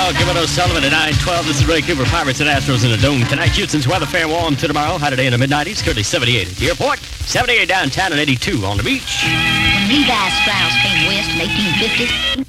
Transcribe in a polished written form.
Well, Gilbert O'Sullivan at 9:12. This is Ray Cooper, Pirates and Astros in the Dome. Tonight, Houston's weather fair warm to tomorrow. High today in the mid-90s. Currently 78 at the airport. 78 downtown and 82 on the beach. When Levi Strauss came west in 1850...